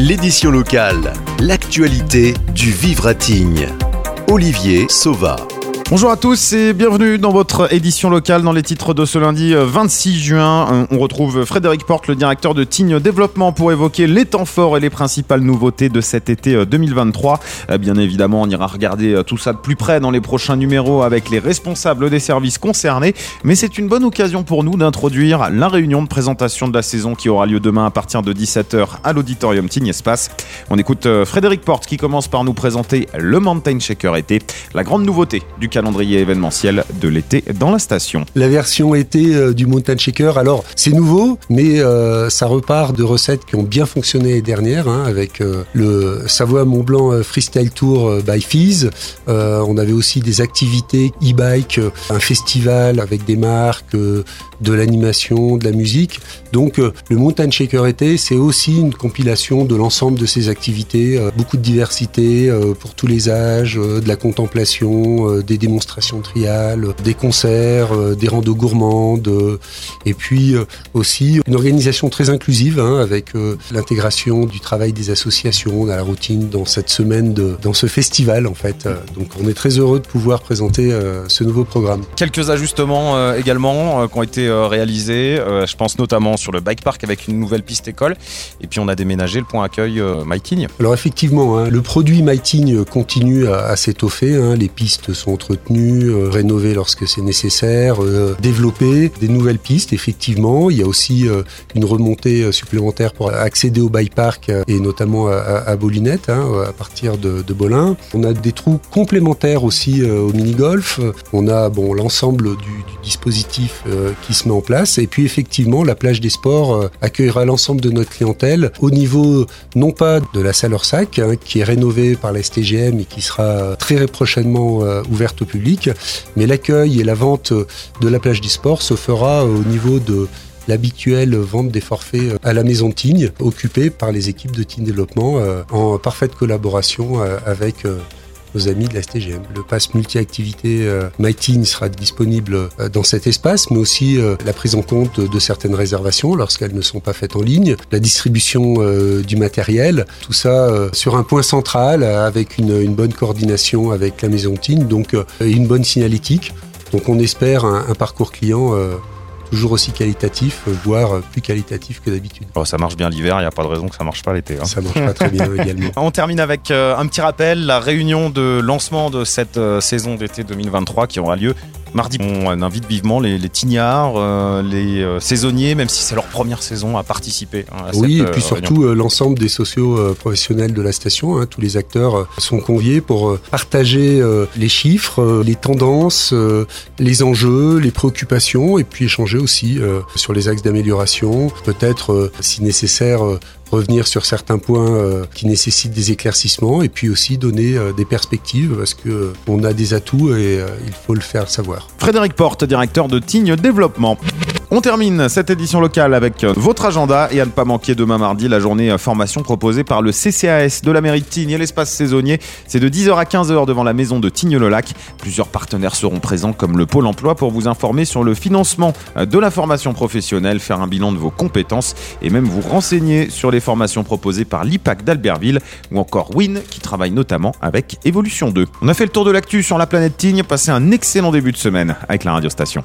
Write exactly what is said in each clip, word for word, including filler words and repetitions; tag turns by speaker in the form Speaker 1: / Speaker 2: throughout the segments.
Speaker 1: L'édition locale, l'actualité du Vivre à Tignes. Olivier Sauva.
Speaker 2: Bonjour à tous et bienvenue dans votre édition locale. Dans les titres de ce lundi vingt-six juin, on retrouve Frédéric Porte, le directeur de Tignes Développement, pour évoquer les temps forts et les principales nouveautés de cet été deux mille vingt-trois. Bien évidemment, on ira regarder tout ça de plus près dans les prochains numéros avec les responsables des services concernés. Mais c'est une bonne occasion pour nous d'introduire la réunion de présentation de la saison qui aura lieu demain à partir de dix-sept heures à l'auditorium Tignes Espace. On écoute Frédéric Porte qui commence par nous présenter le Mountain Shaker été, la grande nouveauté du calendrier événementiel de l'été dans la station.
Speaker 3: La version été euh, du Mountain Shaker, alors c'est nouveau, mais euh, ça repart de recettes qui ont bien fonctionné l'année dernière, hein, avec euh, le Savoie-Mont-Blanc euh, Freestyle Tour euh, by Fizz. Euh, on avait aussi des activités e-bike, euh, un festival avec des marques, euh, de l'animation, de la musique. Donc euh, le Mountain Shaker été, c'est aussi une compilation de l'ensemble de ces activités, euh, beaucoup de diversité euh, pour tous les âges, euh, de la contemplation, euh, des démonstrations triales, des concerts, euh, des randos gourmandes, euh, et puis euh, aussi une organisation très inclusive, hein, avec euh, l'intégration du travail des associations dans la routine, dans cette semaine, de, dans ce festival en fait. Euh, donc on est très heureux de pouvoir présenter euh, ce nouveau programme.
Speaker 2: Quelques ajustements euh, également euh, qui ont été euh, réalisés, euh, je pense notamment sur le bike park avec une nouvelle piste école, et puis on a déménagé le point accueil euh, MyTignes.
Speaker 3: Alors effectivement, hein, le produit MyTignes continue à, à s'étoffer, hein, les pistes sont entretenues, euh, rénovées lorsque c'est nécessaire, euh, développer des nouvelles pistes, effectivement. Il y a aussi euh, une remontée euh, supplémentaire pour accéder au bike park euh, et notamment à, à Bolinette, hein, à partir de, de Bolin. On a des trous complémentaires aussi euh, au mini-golf. On a bon, l'ensemble du, du dispositif euh, qui se met en place. Et puis effectivement, la plage des sports euh, accueillera l'ensemble de notre clientèle au niveau non pas de la salle Orsac, hein, qui est rénovée par la S T G M et qui sera très prochainement euh, ouverte au public, mais l'accueil et la vente de la plage des sports se fera au niveau de l'habituelle vente des forfaits à la maison de Tignes, occupée par les équipes de Tignes Développement euh, en parfaite collaboration euh, avec euh, nos amis de la S T G M. Le pass multi-activité euh, MyTignes sera disponible euh, dans cet espace, mais aussi euh, la prise en compte de certaines réservations lorsqu'elles ne sont pas faites en ligne, la distribution euh, du matériel, tout ça euh, sur un point central euh, avec une, une bonne coordination avec la maison Tignes, donc euh, une bonne signalétique. Donc on espère un, un parcours client euh, toujours aussi qualitatif, voire plus qualitatif que d'habitude.
Speaker 2: Oh, ça marche bien l'hiver, il n'y a pas de raison que ça ne marche pas l'été. Hein.
Speaker 3: Ça marche pas très bien également.
Speaker 2: On termine avec euh, un petit rappel, la réunion de lancement de cette euh, saison d'été deux mille vingt-trois qui aura lieu mardi. On invite vivement les, les tignards, euh, les euh, saisonniers, même si c'est leur première saison, à participer hein, à
Speaker 3: oui,
Speaker 2: cette
Speaker 3: et puis
Speaker 2: euh,
Speaker 3: surtout euh, l'ensemble des socio-professionnels euh, de la station. Hein, tous les acteurs euh, sont conviés pour euh, partager euh, les chiffres, euh, les tendances, euh, les enjeux, les préoccupations, et puis échanger aussi euh, sur les axes d'amélioration. Peut-être, euh, si nécessaire, euh, revenir sur certains points euh, qui nécessitent des éclaircissements, et puis aussi donner euh, des perspectives, parce que euh, on a des atouts et euh, il faut le faire savoir.
Speaker 2: Frédéric Porte, directeur de Tignes Développement. On termine cette édition locale avec votre agenda et à ne pas manquer demain mardi la journée formation proposée par le C C A S de la mairie de Tignes et l'espace saisonnier. C'est de dix heures à quinze heures devant la maison de Tignes-le-Lac. Plusieurs partenaires seront présents comme le Pôle emploi pour vous informer sur le financement de la formation professionnelle, faire un bilan de vos compétences et même vous renseigner sur les formations proposées par l'I P A C d'Albertville ou encore W I N qui travaille notamment avec Évolution deux. On a fait le tour de l'actu sur la planète Tignes. Passez un excellent début de semaine avec la radiostation.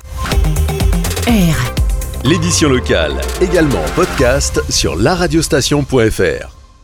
Speaker 1: L'édition locale, également en podcast sur la radiostation point f r.